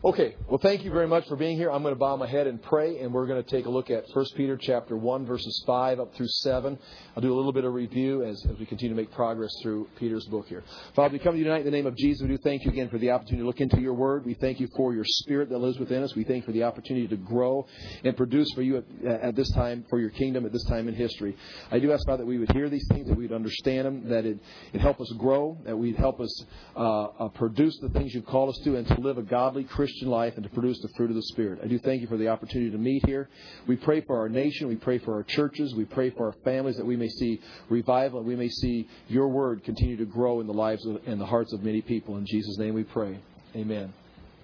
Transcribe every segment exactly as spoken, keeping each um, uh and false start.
Okay, well, thank you very much for being here. I'm going to bow my head and pray, and we're going to take a look at First Peter chapter one, verses five up through seven. I'll do a little bit of review as, as we continue to make progress through Peter's book here. Father, we come to you tonight in the name of Jesus. We do thank you again for the opportunity to look into your word. We thank you for your spirit that lives within us. We thank you for the opportunity to grow and produce for you at, at this time, for your kingdom at this time in history. I do ask, Father, that we would hear these things, that we'd understand them, that it would help us grow, that we'd help us uh, uh, produce the things you've called us to, and to live a godly Christian life and to produce the fruit of the Spirit. I do thank you for the opportunity to meet here. We pray for our nation. We pray for our churches. We pray for our families, that we may see revival and we may see your word continue to grow in the lives of, and the hearts of many people. In Jesus' name we pray. Amen.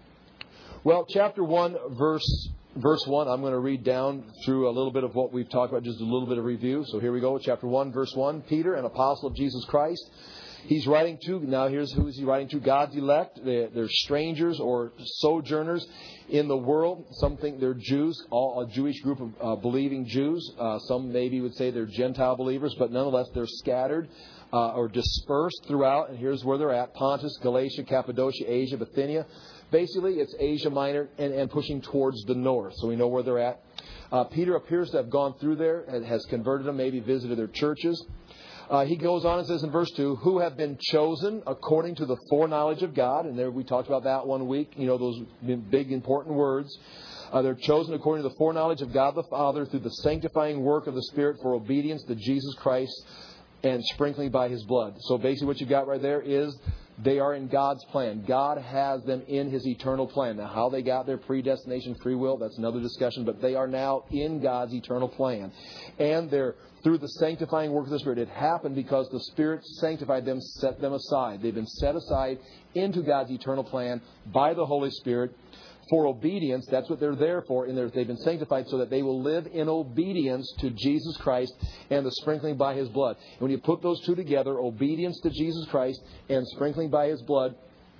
Well, chapter one, verse verse one, I'm going to read down through a little bit of what we've talked about, just a little bit of review. So here we go. Chapter one, verse one. Peter, an apostle of Jesus Christ. He's writing to, now here's who is he writing to, God's elect. They're, they're strangers or sojourners in the world. Some think they're Jews, all a Jewish group of uh, believing Jews. Uh, some maybe would say they're Gentile believers, but nonetheless they're scattered uh, or dispersed throughout. And here's where they're at: Pontus, Galatia, Cappadocia, Asia, Bithynia. Basically, it's Asia Minor and, and pushing towards the north. So we know where they're at. Uh, Peter appears to have gone through there and has converted them, maybe visited their churches. Uh, he goes on and says in verse two, who have been chosen according to the foreknowledge of God. And there we talked about that one week. You know, those big important words. Uh, they're chosen according to the foreknowledge of God the Father through the sanctifying work of the Spirit for obedience to Jesus Christ and sprinkling by His blood. So basically what you've got right there is they are in God's plan. God has them in His eternal plan. Now, how they got their predestination, free will, that's another discussion. But they are now in God's eternal plan. And they're through the sanctifying work of the Spirit. It happened because the Spirit sanctified them, set them aside. They've been set aside into God's eternal plan by the Holy Spirit for obedience. That's what they're there for. And they've been sanctified so that they will live in obedience to Jesus Christ and the sprinkling by His blood. And when you put those two together, obedience to Jesus Christ and sprinkling by His blood,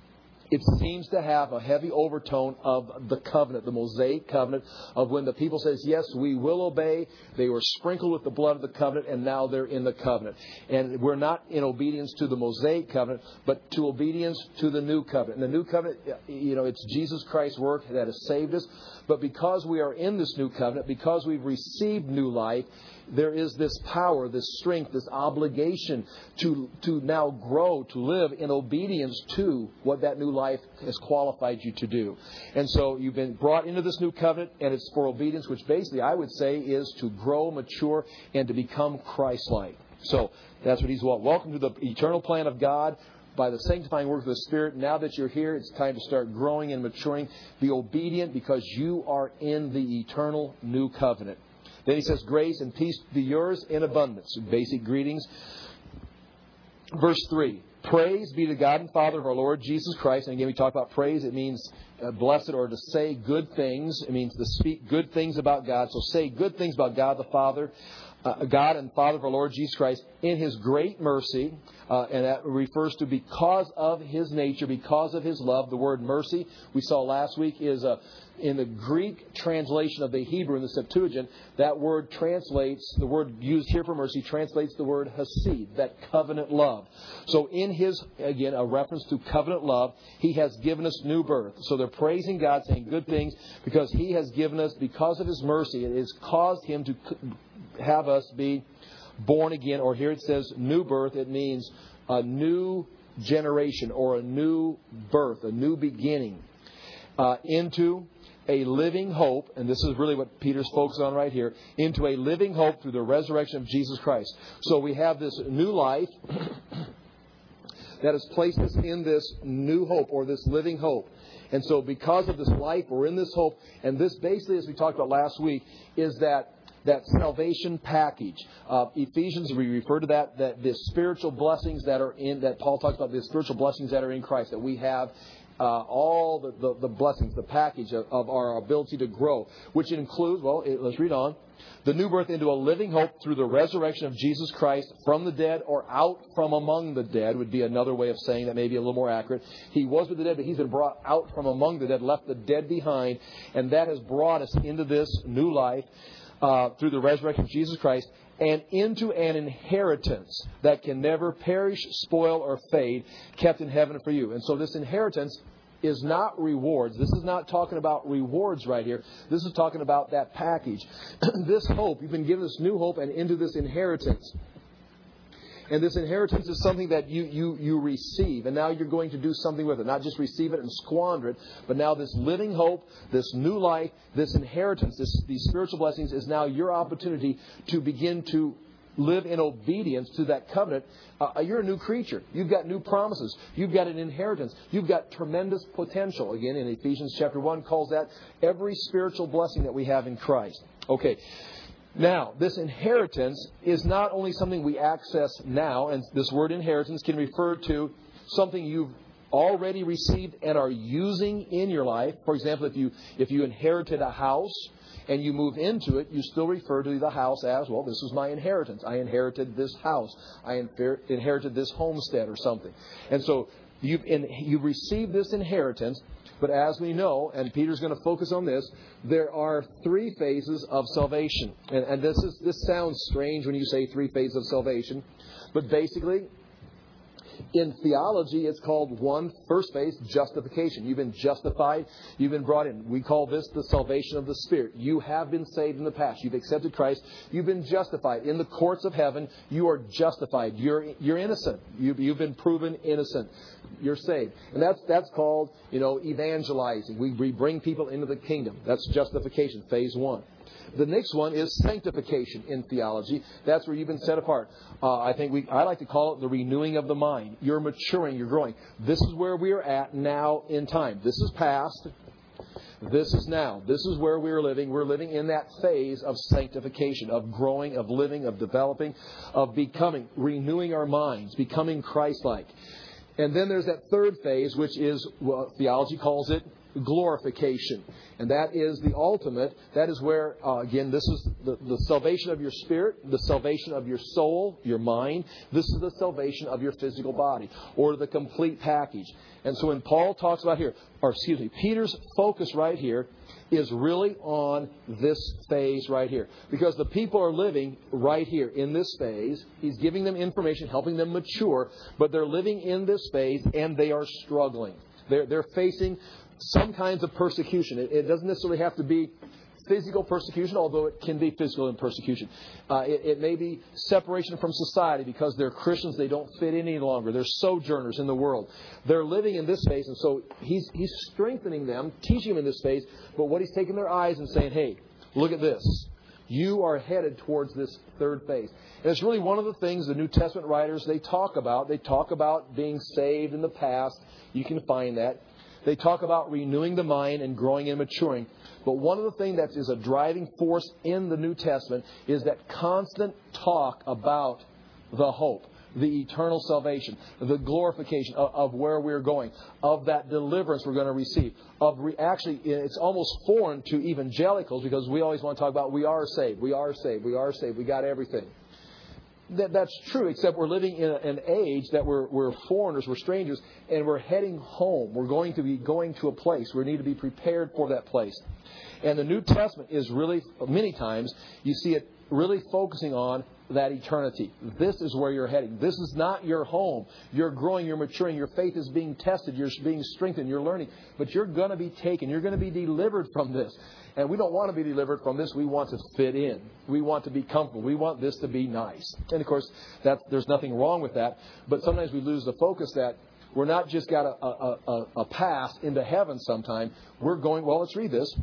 it seems to have a heavy overtone of the covenant, the Mosaic covenant, of when the people says, yes, we will obey. They were sprinkled with the blood of the covenant, and now they're in the covenant. And we're not in obedience to the Mosaic covenant, but to obedience to the new covenant. And the new covenant, you know, it's Jesus Christ's work that has saved us. But because we are in this new covenant, because we've received new life, there is this power, this strength, this obligation to to now grow, to live in obedience to what that new life has qualified you to do. And so you've been brought into this new covenant, and it's for obedience, which basically I would say is to grow, mature, and to become Christ-like. So that's what he's want. Welcome to the eternal plan of God. By the sanctifying work of the Spirit, now that you're here, it's time to start growing and maturing. Be obedient because you are in the eternal new covenant. Then he says, grace and peace be yours in abundance. Basic greetings. Verse three. Praise be to God and Father of our Lord Jesus Christ. And again, we talk about praise. It means uh, blessed, or to say good things. It means to speak good things about God. So say good things about God the Father. Uh, God and Father of our Lord Jesus Christ in His great mercy. Uh, and that refers to because of His nature, because of His love. The word mercy, we saw last week, is a, in the Greek translation of the Hebrew in the Septuagint. That word translates, the word used here for mercy, translates the word hesed, that covenant love. So in His, again, a reference to covenant love, He has given us new birth. So they're praising God, saying good things, because He has given us, because of His mercy, it has caused Him to have us be born again, or here it says new birth. It means a new generation or a new birth, a new beginning uh, into a living hope. And this is really what Peter's focused on right here, into a living hope through the resurrection of Jesus Christ. So we have this new life that has placed us in this new hope, or this living hope. And so because of this life, we're in this hope. And this basically, as we talked about last week, is that that salvation package. Uh, Ephesians, we refer to that, that the spiritual blessings that are in, that Paul talks about, the spiritual blessings that are in Christ, that we have uh, all the, the, the blessings, the package of, of our ability to grow, which includes, well, it, let's read on, the new birth into a living hope through the resurrection of Jesus Christ from the dead, or out from among the dead would be another way of saying that, maybe a little more accurate. He was with the dead, but He's been brought out from among the dead, left the dead behind, and that has brought us into this new life. Uh, through the resurrection of Jesus Christ, and into an inheritance that can never perish, spoil, or fade, kept in heaven for you. And so this inheritance is not rewards. This is not talking about rewards right here. This is talking about that package. This hope, you've been given this new hope and into this inheritance. And this inheritance is something that you, you, you receive. And now you're going to do something with it. Not just receive it and squander it. But now this living hope, this new life, this inheritance, this, these spiritual blessings is now your opportunity to begin to live in obedience to that covenant. Uh, you're a new creature. You've got new promises. You've got an inheritance. You've got tremendous potential. Again, in Ephesians chapter one calls that every spiritual blessing that we have in Christ. Okay. Now, this inheritance is not only something we access now, and this word inheritance can refer to something you've already received and are using in your life. For example, if you if you inherited a house and you move into it, you still refer to the house as, well, this is my inheritance. I inherited this house. I inherited this homestead or something. And so you've, in, you've received this inheritance. But as we know, and Peter's going to focus on this, there are three phases of salvation. And, and this is this sounds strange when you say three phases of salvation. But basically, in theology, it's called one, first phase, justification. You've been justified. You've been brought in. We call this the salvation of the Spirit. You have been saved in the past. You've accepted Christ. You've been justified. In the courts of heaven, you are justified. You're you're innocent. You've, you've been proven innocent. You're saved. And that's that's called, you know, evangelizing. We, we bring people into the kingdom. That's justification, phase one. The next one is sanctification in theology. That's where you've been set apart. Uh, I think we I like to call it the renewing of the mind. You're maturing. You're growing. This is where we are at now in time. This is past. This is now. This is where we're living. We're living in that phase of sanctification, of growing, of living, of developing, of becoming, renewing our minds, becoming Christ-like. And then there's that third phase, which is, well, theology calls it glorification. And that is the ultimate. That is where, uh, again, this is the, the salvation of your spirit, the salvation of your soul, your mind. This is the salvation of your physical body, or the complete package. And so when Paul talks about here, or excuse me, Peter's focus right here is really on this phase right here. Because the people are living right here in this phase. He's giving them information, helping them mature, but they're living in this phase and they are struggling. They're, they're facing some kinds of persecution. It, it doesn't necessarily have to be physical persecution, although it can be physical persecution. Uh, it, it may be separation from society because they're Christians. They don't fit in any longer. They're sojourners in the world. They're living in this phase, and so he's, he's strengthening them, teaching them in this phase. But what he's taking their eyes and saying, hey, look at this. You are headed towards this third phase. And it's really one of the things the New Testament writers, they talk about. They talk about being saved in the past. You can find that. They talk about renewing the mind and growing and maturing. But one of the things that is a driving force in the New Testament is that constant talk about the hope, the eternal salvation, the glorification of, of where we're going, of that deliverance we're going to receive. Of re, actually, it's almost foreign to evangelicals because we always want to talk about we are saved, we are saved, we are saved, we got everything. That, that's true, except we're living in an age that we're, we're foreigners, we're strangers, and we're heading home. We're going to be going to a place. We need to be prepared for that place. And the New Testament is really, many times, you see it really focusing on that eternity. This is where you're heading. This is not your home. You're growing, you're maturing, your faith is being tested, you're being strengthened, you're learning. But you're going to be taken. You're going to be delivered from this. And we don't want to be delivered from this. We want to fit in. We want to be comfortable. We want this to be nice. And, of course, that, there's nothing wrong with that. But sometimes we lose the focus that we're not just got a, a, a, a pass into heaven sometime. We're going, well, let's read this.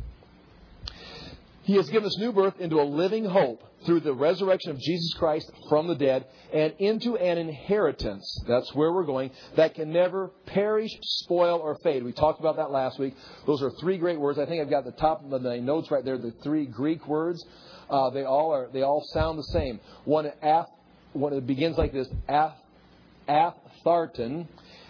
He has given us new birth into a living hope through the resurrection of Jesus Christ from the dead and into an inheritance. That's where we're going. That can never perish, spoil, or fade. We talked about that last week. Those are three great words. I think I've got the top of my notes right there. The three Greek words. Uh, they all are. They all sound the same. One, ath, one it begins like this: ath, atharton,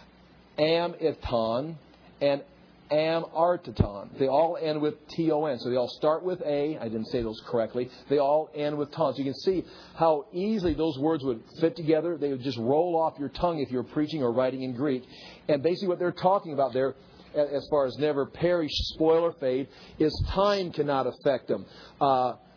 amiton, and amartaton. They all end with T O N. So they all start with A. I didn't say those correctly. They all end with ton. So you can see how easily those words would fit together. They would just roll off your tongue if you're preaching or writing in Greek. And basically what they're talking about there, as far as never perish, spoil, or fade, is time cannot affect them. Uh,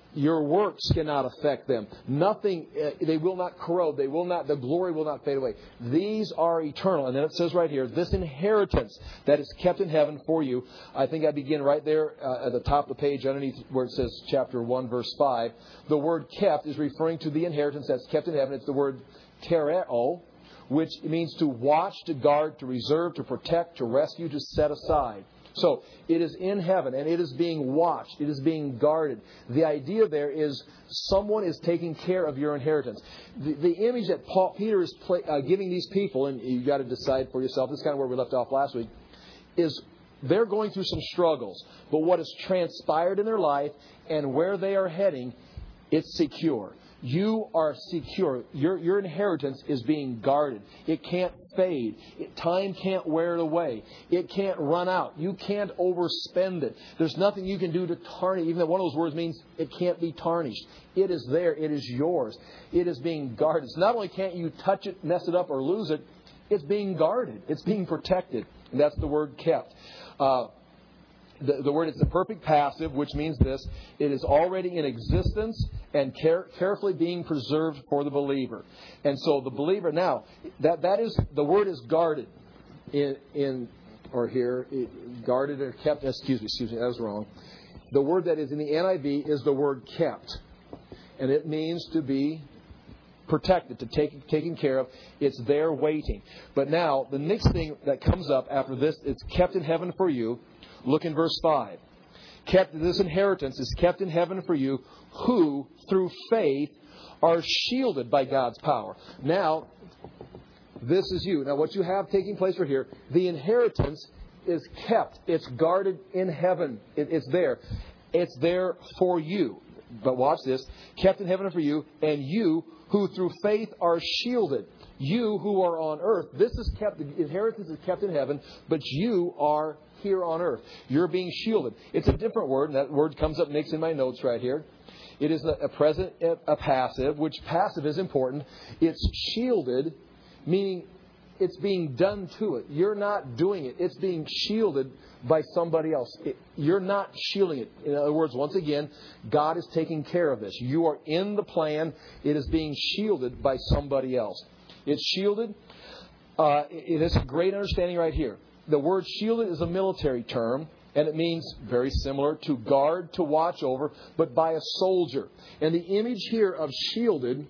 Your works cannot affect them. Nothing, uh, they will not corrode. They will not, the glory will not fade away. These are eternal. And then it says right here, this inheritance that is kept in heaven for you. I think I begin right there uh, at the top of the page underneath where it says chapter one, verse five. The word kept is referring to the inheritance that's kept in heaven. It's the word tereo, which means to watch, to guard, to reserve, to protect, to rescue, to set aside. So, it is in heaven, and it is being watched. It is being guarded. The idea there is someone is taking care of your inheritance. The, the image that Paul, Peter is play, uh, giving these people, and you've got to decide for yourself, this is kind of where we left off last week, is they're going through some struggles. But what has transpired in their life and where they are heading, it's secure. You are secure. Your, your inheritance is being guarded. It can't fade. It, time can't wear it away. It can't run out. You can't overspend it. There's nothing you can do to tarnish. Even though one of those words means it can't be tarnished. It is there. It is yours. It is being guarded. So not only can't you touch it, mess it up, or lose it, it's being guarded. It's being protected. And that's the word kept. Uh, The, the word is the perfect passive, which means this. It is already in existence and care, carefully being preserved for the believer. And so the believer, now, that, that is, the word is guarded in, in or here, it, guarded or kept, excuse me, excuse me, that was wrong. The word that is in the N I V is the word kept. And it means to be protected, to take taken care of. It's there waiting. But now, the next thing that comes up after this, it's kept in heaven for you. Look in verse five. Kept, this inheritance is kept in heaven for you, who, through faith, are shielded by God's power. Now, this is you. Now, what you have taking place right here, the inheritance is kept. It's guarded in heaven. It, it's there. It's there for you. But watch this. Kept in heaven for you, and you, who through faith are shielded. You who are on earth. This is kept, the inheritance is kept in heaven, but you are here on earth. You're being shielded. It's a different word, and that word comes up next in my notes right here. It is a present, a passive, which passive is important. It's shielded, meaning it's being done to it. You're not doing it. It's being shielded by somebody else. It, you're not shielding it. In other words, once again, God is taking care of this. You are in the plan. It is being shielded by somebody else. It's shielded. Uh, it is a great understanding right here. The word shielded is a military term, and it means very similar to guard, to watch over, but by a soldier. And the image here of shielded,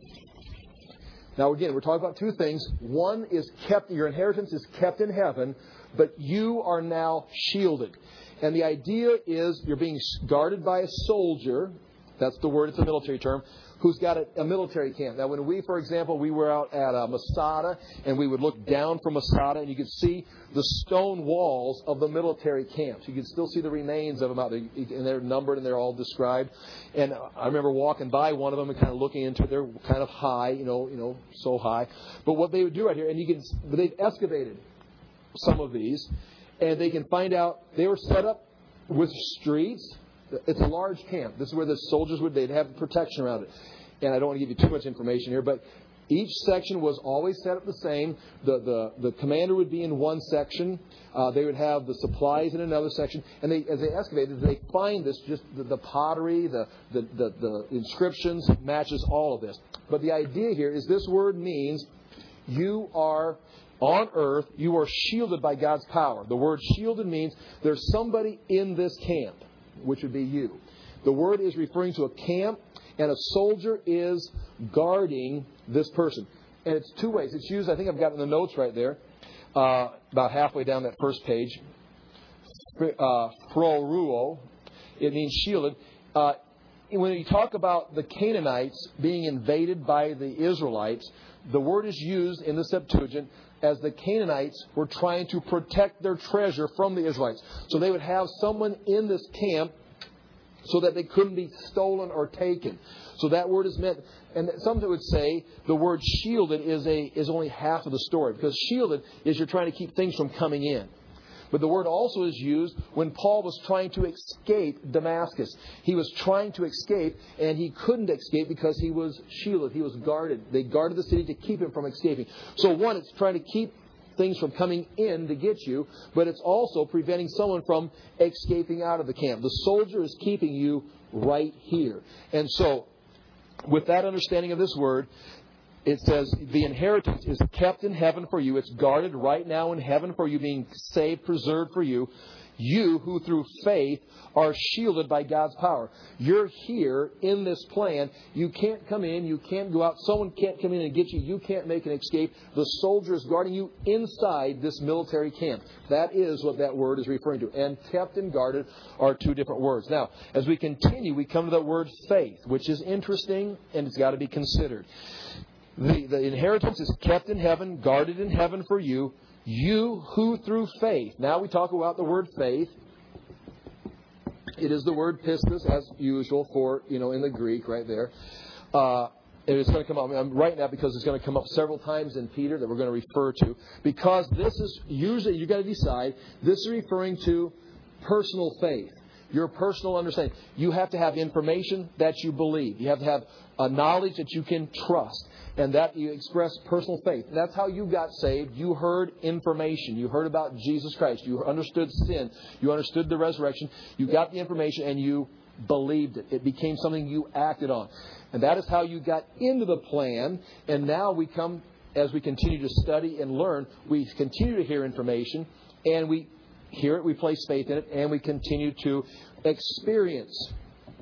now again, we're talking about two things. One is kept, your inheritance is kept in heaven, but you are now shielded. And the idea is you're being guarded by a soldier. That's the word, it's a military term. Who's got a, a military camp. Now, when we, for example, we were out at uh, Masada, and we would look down from Masada, and you could see the stone walls of the military camps. You could still see the remains of them out there, and they're numbered, and they're all described. And I remember walking by one of them and kind of looking into it. They're kind of high, you know, you know, so high. But what they would do right here, and you can, they've excavated some of these, and they can find out they were set up with streets. It's a large camp. This is where the soldiers would, they'd have protection around it. And I don't want to give you too much information here, but each section was always set up the same. The the, the commander would be in one section. Uh, they would have the supplies in another section. And they, as they excavated, they find this, just the, the pottery, the, the, the, the inscriptions matches all of this. But the idea here is this word means you are on earth, you are shielded by God's power. The word shielded means there's somebody in this camp, which would be you. The word is referring to a camp, and a soldier is guarding this person. And it's two ways. It's used, I think I've got it in the notes right there, uh, about halfway down that first page. Uh, Proruo, it means shielded. Uh, when you talk about the Canaanites being invaded by the Israelites, the word is used in the Septuagint as the Canaanites were trying to protect their treasure from the Israelites. So they would have someone in this camp so that they couldn't be stolen or taken. So that word is meant, and some would say the word shielded is a is only half of the story, because shielded is you're trying to keep things from coming in. But the word also is used when Paul was trying to escape Damascus. He was trying to escape, and he couldn't escape because he was shielded. He was guarded. They guarded the city to keep him from escaping. So one, it's trying to keep things from coming in to get you, but it's also preventing someone from escaping out of the camp. The soldier is keeping you right here. And so, with that understanding of this word, it says the inheritance is kept in heaven for you. It's guarded right now in heaven for you, being saved, preserved for you. You who through faith are shielded by God's power. You're here in this plan. You can't come in. You can't go out. Someone can't come in and get you. You can't make an escape. The soldier is guarding you inside this military camp. That is what that word is referring to. And kept and guarded are two different words. Now, as we continue, we come to that word faith, which is interesting and it's got to be considered. The, the inheritance is kept in heaven, guarded in heaven for you. You who through faith. Now we talk about the word faith. It is the word pistis as usual for, you know, in the Greek right there. Uh, and it's going to come up. I'm writing that because it's going to come up several times in Peter that we're going to refer to. Because this is usually, you've got to decide, this is referring to personal faith. Your personal understanding. You have to have information that you believe. You have to have a knowledge that you can trust. And that you express personal faith. That's how you got saved. You heard information. You heard about Jesus Christ. You understood sin. You understood the resurrection. You got the information and you believed it. It became something you acted on. And that is how you got into the plan. And now we come, as we continue to study and learn, we continue to hear information and we hear it, we place faith in it, and we continue to experience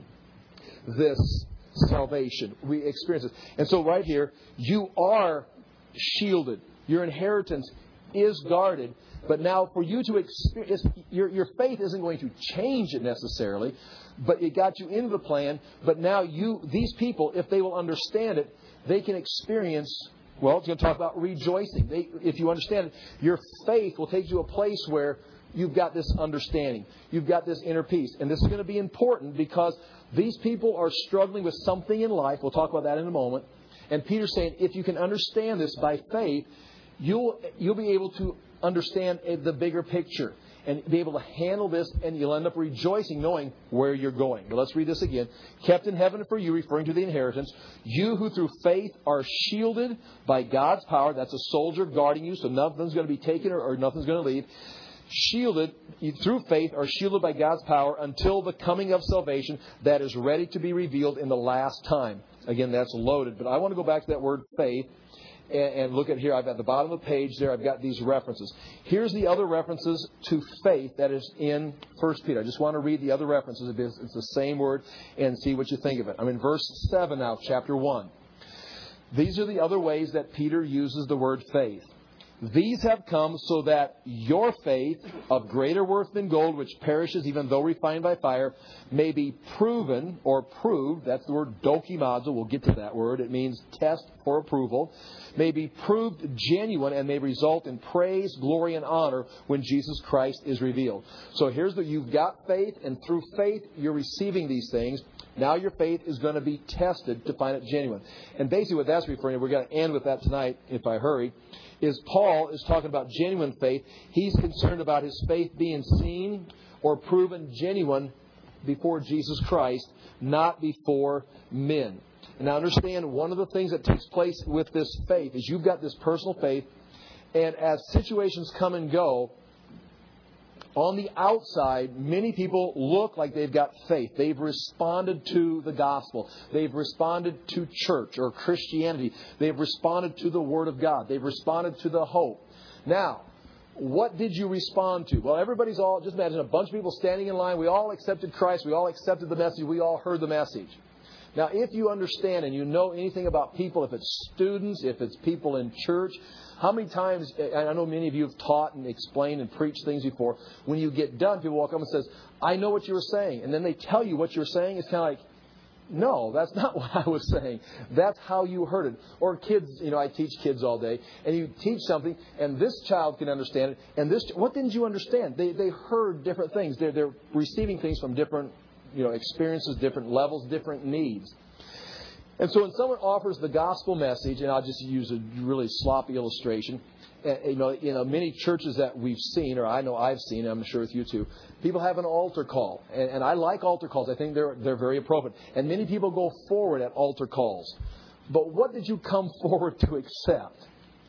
this salvation. We experience it. And so right here, you are shielded. Your inheritance is guarded. But now for you to experience, your, your faith isn't going to change it necessarily, but it got you into the plan. But now you, these people, if they will understand it, they can experience, well, it's going to talk about rejoicing. They, if you understand it, your faith will take you to a place where you've got this understanding. You've got this inner peace. And this is going to be important because these people are struggling with something in life. We'll talk about that in a moment. And Peter's saying, if you can understand this by faith, you'll you'll be able to understand the bigger picture and be able to handle this, and you'll end up rejoicing knowing where you're going. But let's read this again. Kept in heaven for you, referring to the inheritance. You who through faith are shielded by God's power. That's a soldier guarding you, so nothing's going to be taken or, or nothing's going to leave. Shielded through faith are shielded by God's power until the coming of salvation that is ready to be revealed in the last time. Again, that's loaded. But I want to go back to that word faith and, and look at here. I've at the bottom of the page there. I've got these references. Here's the other references to faith that is in First Peter. I just want to read the other references. It's the same word and see what you think of it. I'm in verse seven now, chapter one. These are the other ways that Peter uses the word faith. These have come so that your faith, of greater worth than gold, which perishes even though refined by fire, may be proven or proved. That's the word dokimazo. We'll get to that word. It means test for approval. May be proved genuine and may result in praise, glory, and honor when Jesus Christ is revealed. So here's the, you've got faith, and through faith you're receiving these things. Now your faith is going to be tested to find it genuine. And basically what that's referring to, we're going to end with that tonight if I hurry, is Paul is talking about genuine faith. He's concerned about his faith being seen or proven genuine before Jesus Christ, not before men. And now understand, one of the things that takes place with this faith is you've got this personal faith, and as situations come and go, on the outside, many people look like they've got faith. They've responded to the gospel. They've responded to church or Christianity. They've responded to the Word of God. They've responded to the hope. Now, what did you respond to? Well, everybody's all, just imagine a bunch of people standing in line. We all accepted Christ. We all accepted the message. We all heard the message. Now, if you understand and you know anything about people, if it's students, if it's people in church, how many times, I know many of you have taught and explained and preached things before, when you get done, people walk up and says, I know what you were saying. And then they tell you what you're saying. It's kind of like, no, that's not what I was saying. That's how you heard it. Or kids, you know, I teach kids all day, and you teach something, and this child can understand it, and this, what didn't you understand? They they heard different things. They're, they're receiving things from different, you know, experiences, different levels, different needs. And so when someone offers the gospel message, and I'll just use a really sloppy illustration, you know, you know, many churches that we've seen, or I know I've seen, I'm sure with you too, people have an altar call. And, and I like altar calls. I think they're they're very appropriate. And many people go forward at altar calls. But what did you come forward to accept?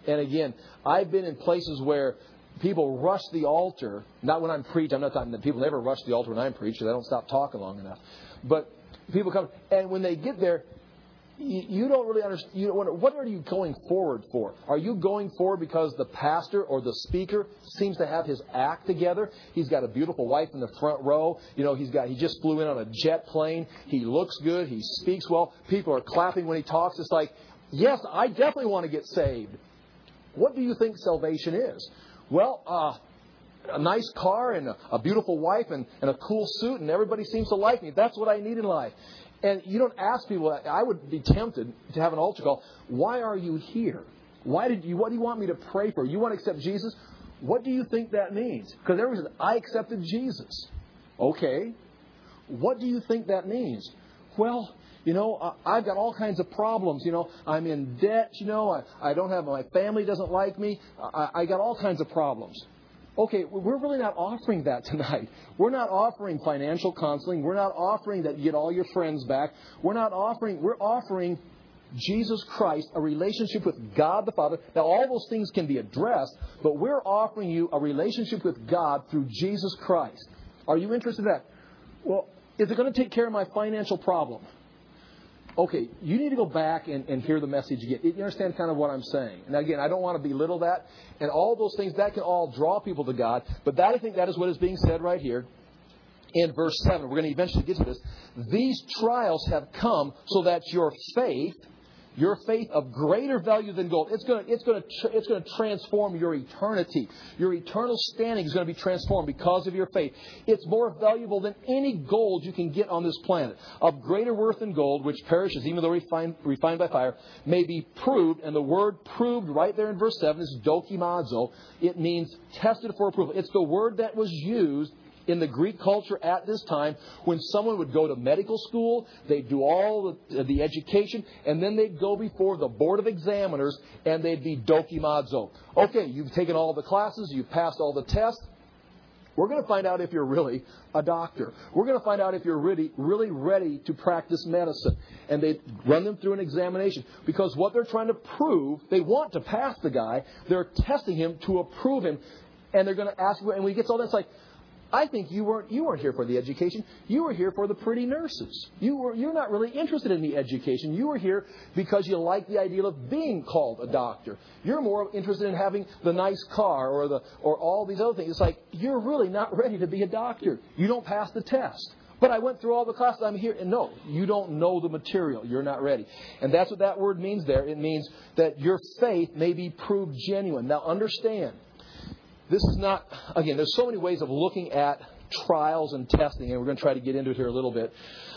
And again, I've been in places where people rush the altar. Not when I'm preaching. I'm not talking that people never rush the altar when I'm preaching. They don't stop talking long enough. But people come, and when they get there, you, you don't really understand. You don't wonder, what are you going forward for? Are you going forward because the pastor or the speaker seems to have his act together? He's got a beautiful wife in the front row. You know, he's got he just flew in on a jet plane. He looks good. He speaks well. People are clapping when he talks. It's like, yes, I definitely want to get saved. What do you think salvation is? Well, uh, a nice car and a, a beautiful wife and, and a cool suit, and everybody seems to like me. That's what I need in life. And you don't ask people. I would be tempted to have an altar call. Why are you here? Why did you? What do you want me to pray for? You want to accept Jesus? What do you think that means? Because everybody says, I accepted Jesus. Okay. What do you think that means? Well, you know, I've got all kinds of problems. You know, I'm in debt. You know, I, I don't have, my family doesn't like me. I, I got all kinds of problems. Okay, we're really not offering that tonight. We're not offering financial counseling. We're not offering that you get all your friends back. We're not offering, we're offering Jesus Christ, a relationship with God the Father. Now, all those things can be addressed, but we're offering you a relationship with God through Jesus Christ. Are you interested in that? Well, is it going to take care of my financial problem? Okay, you need to go back and, and hear the message again. You understand kind of what I'm saying? Now, again, I don't want to belittle that. And all those things, that can all draw people to God. But that, I think that is what is being said right here in verse seven. We're going to eventually get to this. These trials have come so that your faith, your faith of greater value than gold, it's going to, it's going to, it's going to transform your eternity. Your eternal standing is going to be transformed because of your faith. It's more valuable than any gold you can get on this planet. Of greater worth than gold, which perishes, even though refined, refined by fire, may be proved. And the word proved right there in verse seven is dokimazo. It means tested for approval. It's the word that was used in the Greek culture at this time, when someone would go to medical school, they'd do all the, the education, and then they'd go before the board of examiners, and they'd be dokimazo. Okay, you've taken all the classes, you've passed all the tests. We're going to find out if you're really a doctor. We're going to find out if you're really, really ready to practice medicine. And they run them through an examination. Because what they're trying to prove, they want to pass the guy. They're testing him to approve him. And they're going to ask, and when he gets all that, it's like, I think you weren't you weren't here for the education. You were here for the pretty nurses. You were you're not really interested in the education. You were here because you like the idea of being called a doctor. You're more interested in having the nice car or the or all these other things. It's like you're really not ready to be a doctor. You don't pass the test. But I went through all the classes. I'm here. And no, you don't know the material. You're not ready. And that's what that word means there. It means that your faith may be proved genuine. Now understand. This is not, again, there's so many ways of looking at trials and testing, and we're going to try to get into it here a little bit.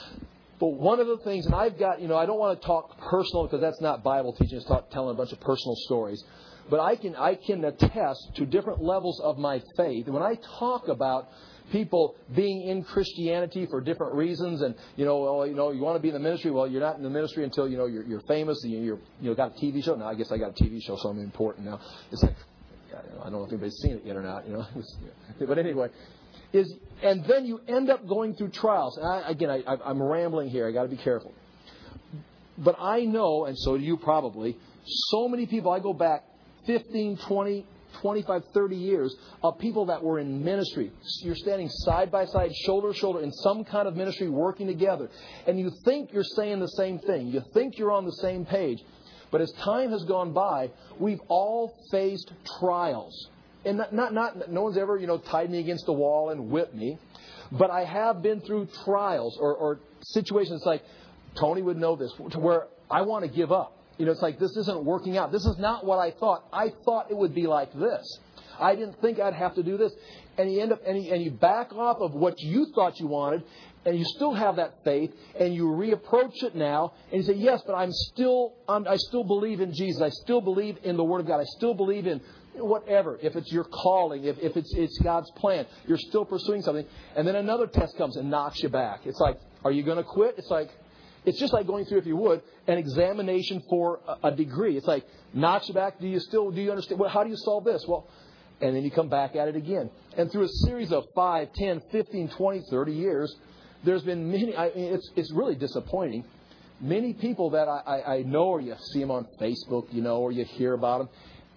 But one of the things, and I've got, you know, I don't want to talk personal because that's not Bible teaching. It's talk, telling a bunch of personal stories. But I can I can attest to different levels of my faith. And when I talk about people being in Christianity for different reasons, and you know, well, you know, you want to be in the ministry. Well, you're not in the ministry until you know you're, you're famous. You're you know got a T V show. Now I guess I got a T V show, so I'm important now. It's like. I don't know if anybody's seen it yet or not, you know. But anyway, is and then you end up going through trials. And I, again, I, I'm rambling here. I got to be careful. But I know, and so do you probably, so many people. I go back fifteen, twenty, twenty-five, thirty years of people that were in ministry. You're standing side by side, shoulder to shoulder, in some kind of ministry, working together, and you think you're saying the same thing. You think you're on the same page. But as time has gone by, we've all faced trials. And not, not, not, no one's ever, you know, tied me against the wall and whipped me. But I have been through trials or, or situations like, Tony would know this, to where I want to give up. You know, it's like, this isn't working out. This is not what I thought. I thought it would be like this. I didn't think I'd have to do this. And you end up, and you, and you back off of what you thought you wanted, and you still have that faith, and you reapproach it now, and you say, yes, but I'm still, I'm, I still believe in Jesus. I still believe in the Word of God. I still believe in whatever. If it's your calling, if, if it's, it's God's plan, you're still pursuing something. And then another test comes and knocks you back. It's like, are you going to quit? It's like, it's just like going through, if you would, an examination for a, a degree. It's like, knocks you back. Do you still, do you understand? Well, how do you solve this? Well, and then you come back at it again. And through a series of five, ten, fifteen, twenty, thirty years, there's been many, I mean, it's it's really disappointing. Many people that I, I, I know, or you see them on Facebook, you know, or you hear about them,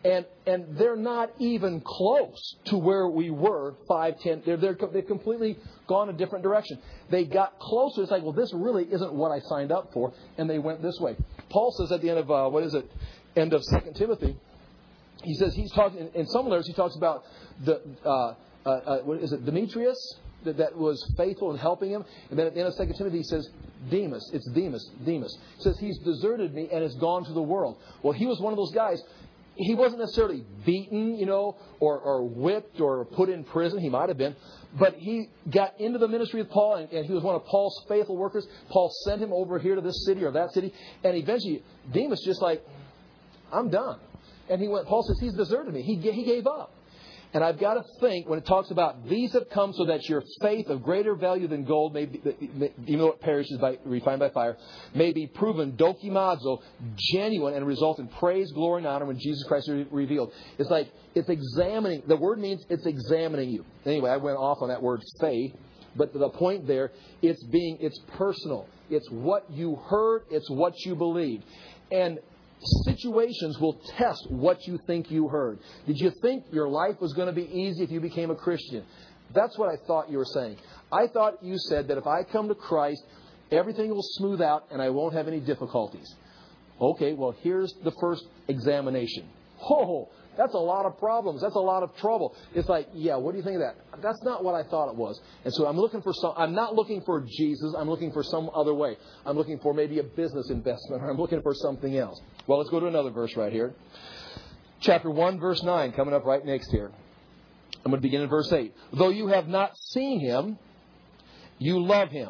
And and they're not even close to where we were five, ten. They're, they're, they've completely gone a different direction. They got closer. It's like, well, this really isn't what I signed up for. And they went this way. Paul says at the end of, uh, what is it, end of Second Timothy, he says he's talking, in, in some letters he talks about the, uh, uh, uh, what is it, Demetrius, that, that was faithful in helping him. And then at the end of Second Timothy he says, Demas, it's Demas, Demas. He says he's deserted me and has gone to the world. Well, he was one of those guys. He wasn't necessarily beaten, you know, or, or whipped or put in prison. He might have been. But he got into the ministry of Paul, and, and he was one of Paul's faithful workers. Paul sent him over here to this city or that city. And eventually, Demas just like, I'm done. And he went, Paul says, he's deserted me. He, he gave up. And I've got to think, when it talks about these have come so that your faith of greater value than gold, may be, even though it perishes by refined by fire, may be proven dokimazo, genuine, and result in praise, glory, and honor when Jesus Christ is revealed. It's like, it's examining. The word means it's examining you. Anyway, I went off on that word faith. But the point there, it's being, it's personal. It's what you heard. It's what you believed. And situations will test what you think you heard. Did you think your life was going to be easy if you became a Christian? That's what I thought you were saying. I thought you said that if I come to Christ, everything will smooth out and I won't have any difficulties. Okay, well, here's the first examination. Oh, that's a lot of problems. That's a lot of trouble. It's like, yeah, what do you think of that? That's not what I thought it was. And so I'm looking for some, I'm not looking for Jesus. I'm looking for some other way. I'm looking for maybe a business investment, or I'm looking for something else. Well, let's go to another verse right here. Chapter one, verse nine, coming up right next here. I'm going to begin in verse eight. Though you have not seen him, you love him.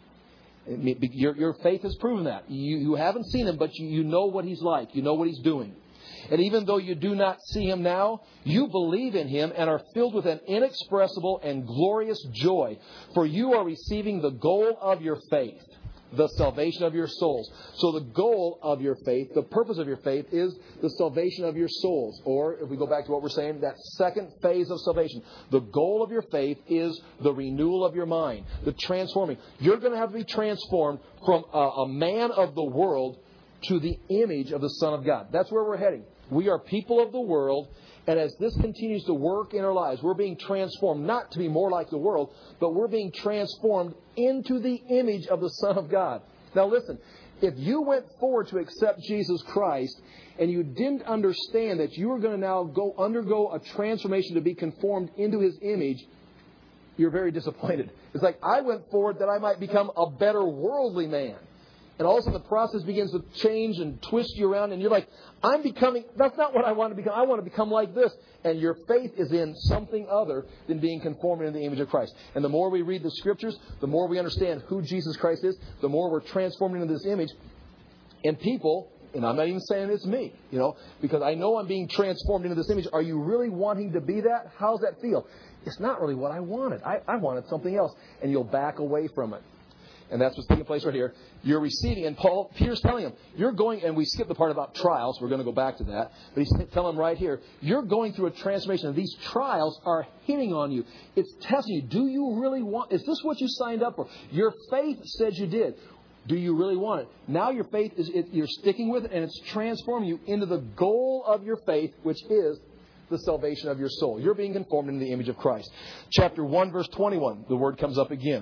Your, your faith has proven that. You, you haven't seen him, but you, you know what he's like. You know what he's doing. And even though you do not see him now, you believe in him and are filled with an inexpressible and glorious joy. For you are receiving the goal of your faith, the salvation of your souls. So the goal of your faith, the purpose of your faith, is the salvation of your souls. Or, if we go back to what we're saying, that second phase of salvation. The goal of your faith is the renewal of your mind, the transforming. You're going to have to be transformed from a, a man of the world to the image of the Son of God. That's where we're heading. We are people of the world, and as this continues to work in our lives, we're being transformed not to be more like the world, but we're being transformed into the image of the Son of God. Now listen, if you went forward to accept Jesus Christ and you didn't understand that you were going to now go undergo a transformation to be conformed into His image, you're very disappointed. It's like, I went forward that I might become a better worldly man. And all of a sudden the process begins to change and twist you around. And you're like, I'm becoming, that's not what I want to become. I want to become like this. And your faith is in something other than being conformed into the image of Christ. And the more we read the Scriptures, the more we understand who Jesus Christ is, the more we're transformed into this image. And people, and I'm not even saying it's me, you know, because I know I'm being transformed into this image. Are you really wanting to be that? How's that feel? It's not really what I wanted. I, I wanted something else. And you'll back away from it. And that's what's taking place right here. You're receiving, and Paul, Peter's telling him, you're going, and we skipped the part about trials. We're going to go back to that. But he's telling him right here, you're going through a transformation. And these trials are hitting on you. It's testing you. Do you really want, is this what you signed up for? Your faith said you did. Do you really want it? Now your faith, is it, you're sticking with it, and it's transforming you into the goal of your faith, which is the salvation of your soul. You're being conformed into the image of Christ. Chapter one, verse twenty-one, the word comes up again.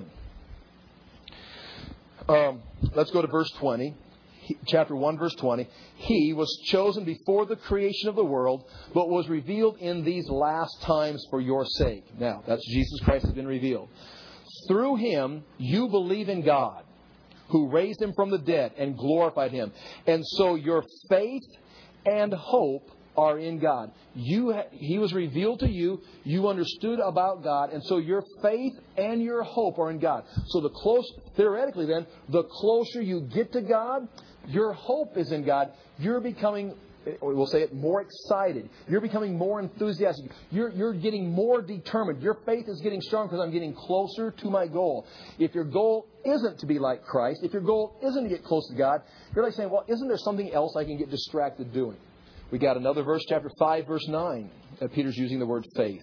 Um, let's go to verse twenty. He, chapter one, verse twenty. He was chosen before the creation of the world, but was revealed in these last times for your sake. Now, that's Jesus Christ has been revealed. Through Him, you believe in God, who raised Him from the dead and glorified Him. And so your faith and hope are in God. You, He was revealed to you. You understood about God. And so your faith and your hope are in God. So the close, theoretically then, the closer you get to God, your hope is in God. You're becoming, we'll say it, more excited. You're becoming more enthusiastic. You're, you're getting more determined. Your faith is getting strong because I'm getting closer to my goal. If your goal isn't to be like Christ, if your goal isn't to get close to God, you're like saying, well, isn't there something else I can get distracted doing? We got another verse, chapter five, verse nine. Uh, Peter's using the word faith.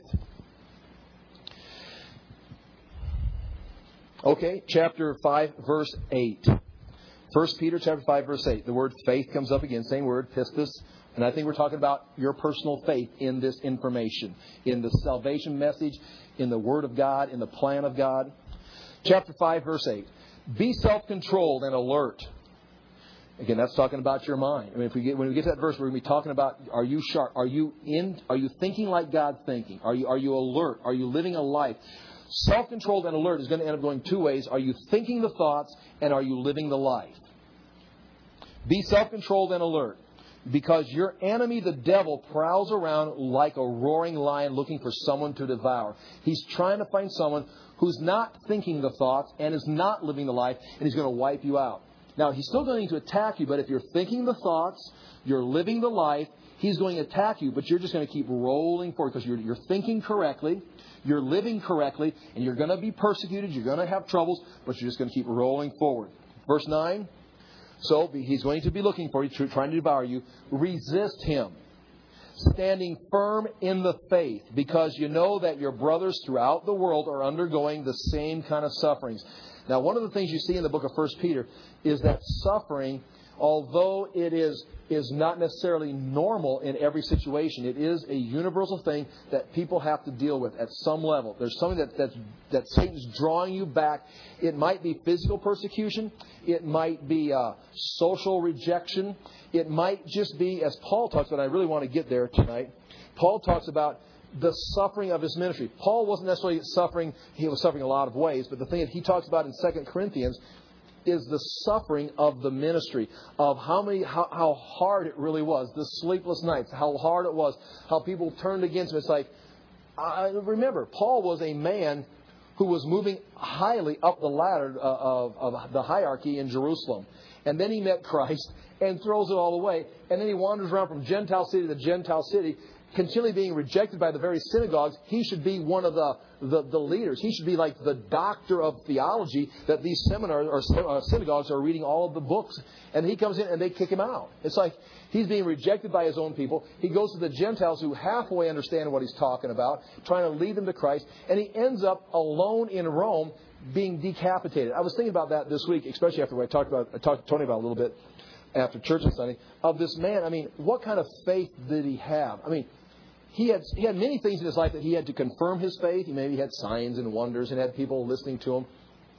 Okay, chapter five, verse eight. First Peter chapter five, verse eight. The word faith comes up again. Same word, pistis, And I think we're talking about your personal faith in this information, in the salvation message, in the Word of God, in the plan of God. Chapter five, verse eight. Be self-controlled and alert. Again, that's talking about your mind. I mean, if we get when we get to that verse, we're going to be talking about: Are you sharp? Are you in? Are you thinking like God's thinking? Are you are you alert? Are you living a life? Self-controlled and alert is going to end up going two ways. Are you thinking the thoughts, and are you living the life? Be self-controlled and alert. Because your enemy, the devil, prowls around like a roaring lion looking for someone to devour. He's trying to find someone who's not thinking the thoughts and is not living the life, and he's going to wipe you out. Now, he's still going to attack you, but if you're thinking the thoughts, you're living the life, he's going to attack you, but you're just going to keep rolling forward because you're, you're thinking correctly, you're living correctly, and you're going to be persecuted, you're going to have troubles, but you're just going to keep rolling forward. Verse nine. So he's going to be looking for you, trying to devour you. Resist him, standing firm in the faith, because you know that your brothers throughout the world are undergoing the same kind of sufferings. Now, one of the things you see in the book of First Peter is that suffering, although it is is not necessarily normal in every situation, it is a universal thing that people have to deal with at some level. There's something that that, that Satan's drawing you back. It might be physical persecution. It might be uh, social rejection. It might just be, as Paul talks about, I really want to get there tonight, Paul talks about the suffering of his ministry. Paul wasn't necessarily suffering, he was suffering a lot of ways, but the thing that he talks about in Second Corinthians is the suffering of the ministry, of how many, how, how hard it really was, the sleepless nights, how hard it was, how people turned against him. It's like, I remember, Paul was a man who was moving highly up the ladder of, of the hierarchy in Jerusalem. And then he met Christ and throws it all away. And then he wanders around from Gentile city to Gentile city, continually being rejected by the very synagogues. He should be one of the, the, the leaders. He should be like the doctor of theology that these seminars or uh, synagogues are reading all of the books. And he comes in and they kick him out. It's like he's being rejected by his own people. He goes to the Gentiles who halfway understand what he's talking about, trying to lead them to Christ. And he ends up alone in Rome being decapitated. I was thinking about that this week, especially after what I talked about, I talked to Tony about a little bit after church on Sunday, of this man. I mean, what kind of faith did he have? I mean, He had he had many things in his life that he had to confirm his faith. He maybe had signs and wonders and had people listening to him.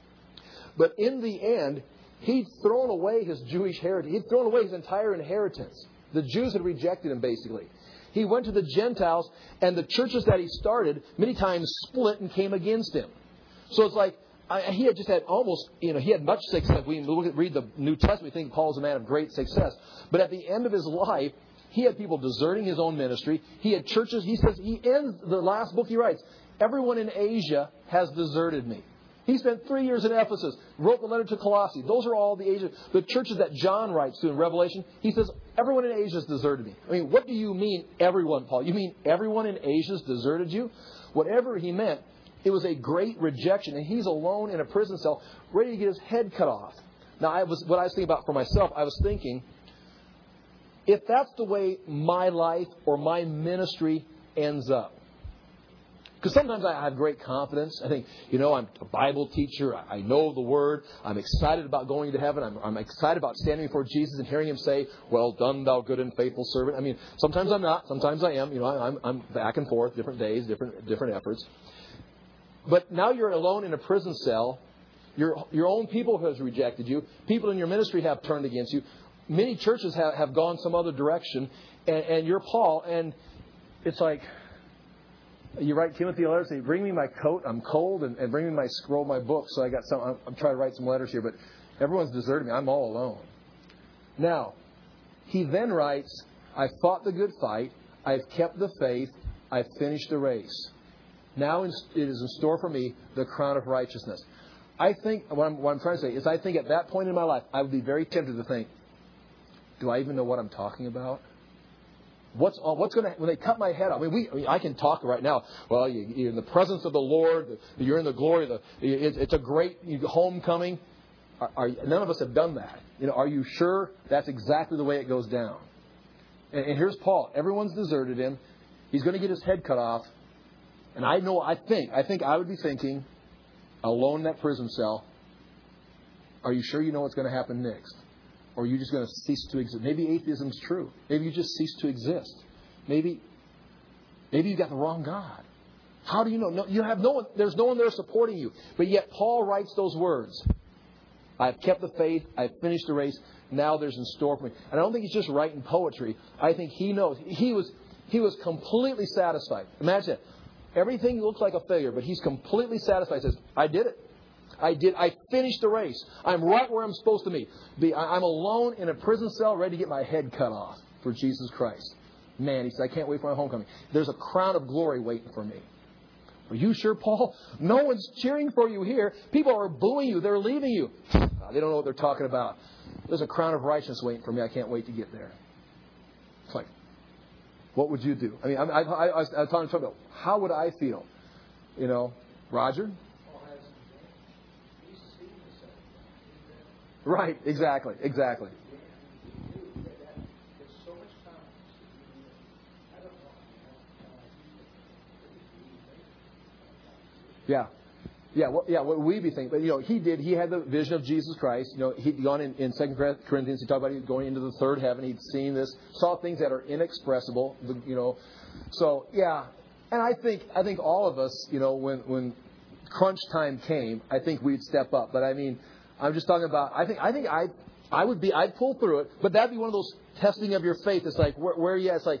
But in the end, he'd thrown away his Jewish heritage. He'd thrown away his entire inheritance. The Jews had rejected him, basically. He went to the Gentiles, and the churches that he started many times split and came against him. So it's like I, he had just had almost, you know, he had much success. We look at, read the New Testament, we think Paul's a man of great success. But at the end of his life, he had people deserting his own ministry. He had churches. He says, he ends the last book he writes, everyone in Asia has deserted me. He spent three years in Ephesus, wrote the letter to Colossae. Those are all the Asia, the churches that John writes to in Revelation. He says, everyone in Asia has deserted me. I mean, what do you mean everyone, Paul? You mean everyone in Asia has deserted you? Whatever he meant, it was a great rejection. And he's alone in a prison cell, ready to get his head cut off. Now, I was what I was thinking about for myself, I was thinking, if that's the way my life or my ministry ends up. Because sometimes I have great confidence. I think, you know, I'm a Bible teacher. I know the Word. I'm excited about going to heaven. I'm, I'm excited about standing before Jesus and hearing Him say, well done, thou good and faithful servant. I mean, sometimes I'm not. Sometimes I am. You know, I'm, I'm back and forth, different days, different different efforts. But now you're alone in a prison cell. Your, your own people have rejected you. People in your ministry have turned against you. Many churches have, have gone some other direction, and, and you're Paul, and it's like, you write Timothy a letter, say, bring me my coat, I'm cold, and, and bring me my scroll, my book. So I got some, I'm, I'm trying to write some letters here, but everyone's deserted me. I'm all alone. Now, he then writes, I've fought the good fight, I've kept the faith, I've finished the race. Now it is in store for me the crown of righteousness. I think, what I'm, what I'm trying to say is I think at that point in my life, I would be very tempted to think, do I even know what I'm talking about? What's what's going to when they cut my head off? I mean, we I, mean, I can talk right now. Well, you, you're in the presence of the Lord. You're in the glory. The, it's, it's a great homecoming. Are, are, none of us have done that. You know, are you sure that's exactly the way it goes down? And, and here's Paul. Everyone's deserted him. He's going to get his head cut off. And I know. I think. I think I would be thinking, alone in that prison cell. Are you sure you know what's going to happen next? Or are you just going to cease to exist? Maybe atheism's true. Maybe you just cease to exist. Maybe, maybe you got the wrong God. How do you know? No, you have no one. There's no one there supporting you. But yet Paul writes those words. I've kept the faith. I've finished the race. Now there's in store for me. And I don't think he's just writing poetry. I think he knows. He was he was completely satisfied. Imagine it. Everything looks like a failure, but he's completely satisfied. He says, I did it. I did. I finished the race. I'm right where I'm supposed to be. be. I'm alone in a prison cell ready to get my head cut off for Jesus Christ. Man, he said, I can't wait for my homecoming. There's a crown of glory waiting for me. Are you sure, Paul? No one's cheering for you here. People are booing you. They're leaving you. They don't know what they're talking about. There's a crown of righteousness waiting for me. I can't wait to get there. It's like, what would you do? I mean, I, I, I, I was talking about how would I feel? You know, Roger? Right, exactly, exactly. Yeah. Yeah, well, yeah, what we be thinking. But, you know, he did. He had the vision of Jesus Christ. You know, he'd gone in, in Second Corinthians. He talked about going into the third heaven. He'd seen this, saw things that are inexpressible, you know. So, yeah. And I think I think all of us, you know, when, when crunch time came, I think we'd step up. But, I mean, I'm just talking about, I think I think I I would be, I'd pull through it. But that'd be one of those testing of your faith. It's like, where, where are you at? It's like,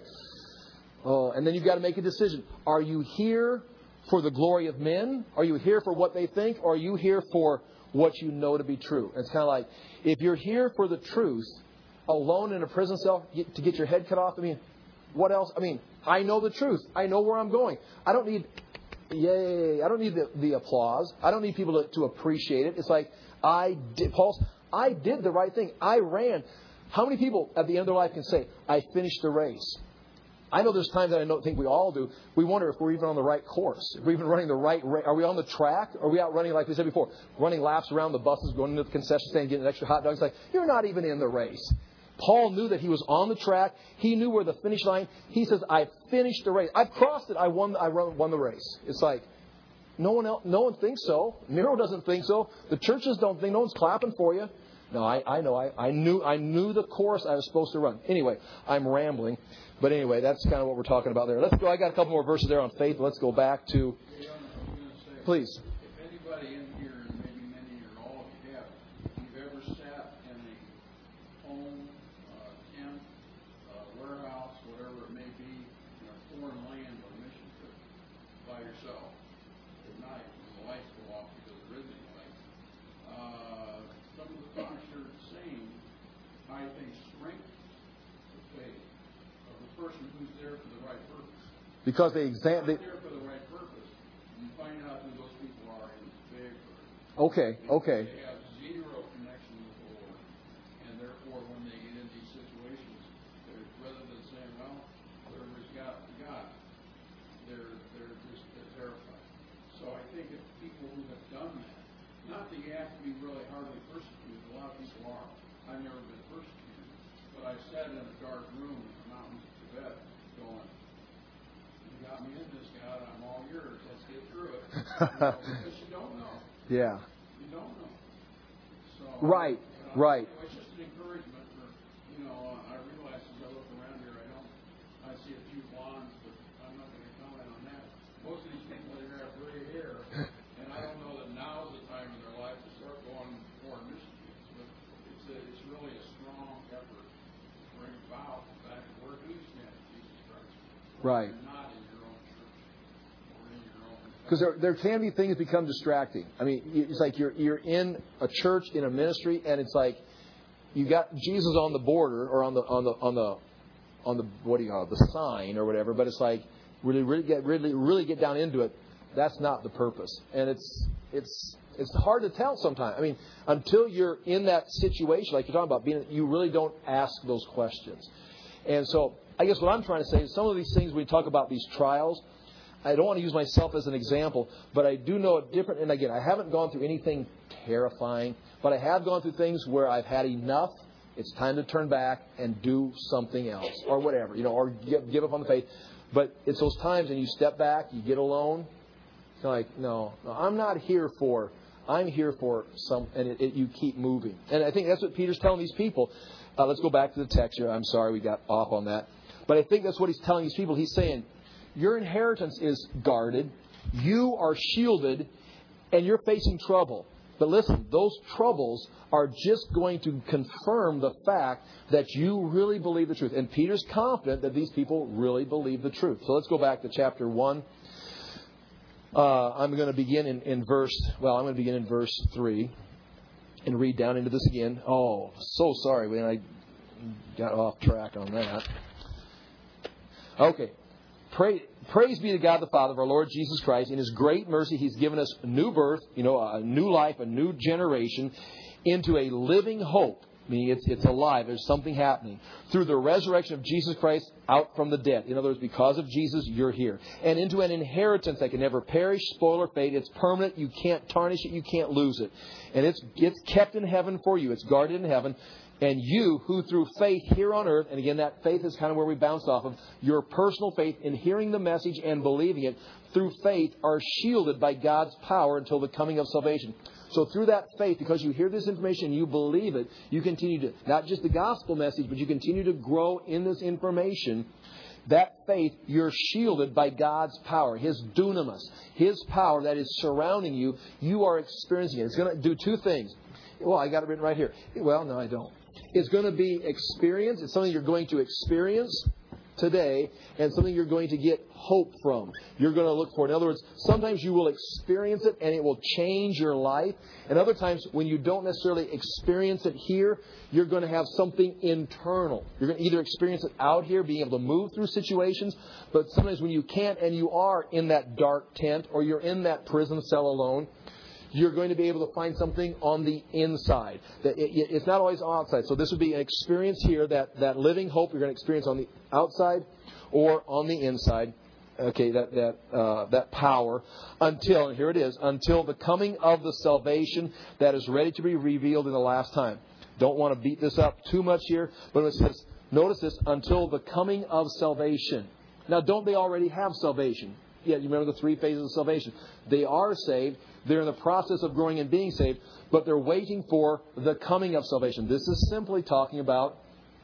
oh, and then you've got to make a decision. Are you here for the glory of men? Are you here for what they think? Or are you here for what you know to be true? And it's kind of like, if you're here for the truth, alone in a prison cell to get your head cut off, I mean, what else? I mean, I know the truth. I know where I'm going. I don't need, yay, I don't need the, the applause. I don't need people to, to appreciate it. It's like, I did, Paul, I did the right thing. I ran. How many people at the end of their life can say, I finished the race? I know there's times that I don't think we all do. We wonder if we're even on the right course. If we're even running the right ra- Are we on the track? Are we out running, like we said before, running laps around the buses, going into the concession stand, getting an extra hot dog? It's like, you're not even in the race. Paul knew that he was on the track. He knew where the finish line. He says, I finished the race. I've crossed it. I won, I won the race. It's like, no one else, no one thinks so. Nero doesn't think so. The churches don't think. No one's clapping for you. No, I, I know. I, I knew I knew the course I was supposed to run. Anyway, I'm rambling. But anyway, that's kind of what we're talking about there. Let's go. I got a couple more verses there on faith. Let's go back to... Please. If anybody in here, and maybe many or all of you have, you've ever sat in a home, uh, tent, uh, warehouse, whatever it may be, in a foreign land on a mission trip by yourself at night when the lights go off because there isn't any lights. Uh, some of the things you're saying, I think, strengthens the faith of the person who's there for the right purpose. Because they examine... They, there for the right purpose. You find out who those people are in big hurry. Okay, okay. They have zero connection with the Lord. And therefore, when they get in these situations, they're, rather than saying, well, whatever's got, got, they're, they're just they're terrified. So I think if people who have done that, not that you have to be really hardly persecuted, a lot of people are. I've never been persecuted. But I sat in a dark room in the mountains of Tibet going, you got me in this, God, I'm all yours. Let's get through it. You know, because you don't know. Yeah. You don't know. So, right, you know, right. It's just an encouragement for, you know, uh, I realize as I look around here, I don't, I see a few blondes, but I'm not going to comment on that. Most of these people here have gray hair, and I don't know that now's the time in their life to start going for missions, but it's, a, it's really a strong effort to bring about the fact that we're who stand for Jesus Christ. Right. You're not in your own church or in your own. Because there, there can be things that become distracting. I mean, it's like you're you're in a church, in a ministry, and it's like you got Jesus on the border or on the on the on the on the what do you call it, the sign or whatever. But it's like really really get really really get down into it. That's not the purpose, and it's it's it's hard to tell sometimes. I mean, until you're in that situation, like you're talking about, being you really don't ask those questions. And so, I guess what I'm trying to say is some of these things we talk about these trials. I don't want to use myself as an example, but I do know a different, and again, I haven't gone through anything terrifying, but I have gone through things where I've had enough. It's time to turn back and do something else or whatever, you know, or give, give up on the faith. But it's those times and you step back, you get alone. You're like, no, no, I'm not here for, I'm here for some, and it, it, you keep moving. And I think that's what Peter's telling these people. Uh, let's go back to the text here. I'm sorry we got off on that. But I think that's what he's telling these people. He's saying, your inheritance is guarded. You are shielded, and you're facing trouble. But listen, those troubles are just going to confirm the fact that you really believe the truth. And Peter's confident that these people really believe the truth. So let's go back to chapter one. Uh, I'm going to begin in, in verse, well, I'm going to begin in verse three and read down into this again. Oh, so sorry when I got off track on that. Okay. Pray, praise be to God the Father of our Lord Jesus Christ. In His great mercy, He's given us new birth, you know, a new life, a new generation into a living hope. Meaning it's, it's alive. There's something happening. Through the resurrection of Jesus Christ out from the dead. In other words, because of Jesus, you're here. And into an inheritance that can never perish, spoil, or fade. It's permanent. You can't tarnish it. You can't lose it. And it's, it's kept in heaven for you. It's guarded in heaven. And you, who through faith here on earth, and again, that faith is kind of where we bounce off of, your personal faith in hearing the message and believing it, through faith are shielded by God's power until the coming of salvation. So through that faith, because you hear this information, you believe it, you continue to, not just the gospel message, but you continue to grow in this information. That faith, you're shielded by God's power, His dunamis, His power that is surrounding you. You are experiencing it. It's going to do two things. Well, I got it written right here. Well, no, I don't. It's going to be experience. It's something you're going to experience today and something you're going to get hope from. You're going to look for. In other words, sometimes you will experience it and it will change your life. And other times when you don't necessarily experience it here, you're going to have something internal. You're going to either experience it out here, being able to move through situations, but sometimes when you can't and you are in that dark tent or you're in that prison cell alone, you're going to be able to find something on the inside. That it, it's not always outside. So this would be an experience here, that, that living hope you're going to experience on the outside or on the inside. Okay, that that uh, that power until, and here it is, until the coming of the salvation that is ready to be revealed in the last time. Don't want to beat this up too much here, but it says, notice this, until the coming of salvation. Now, don't they already have salvation? Yeah, you remember the three phases of salvation. They are saved. They're in the process of growing and being saved, but they're waiting for the coming of salvation. This is simply talking about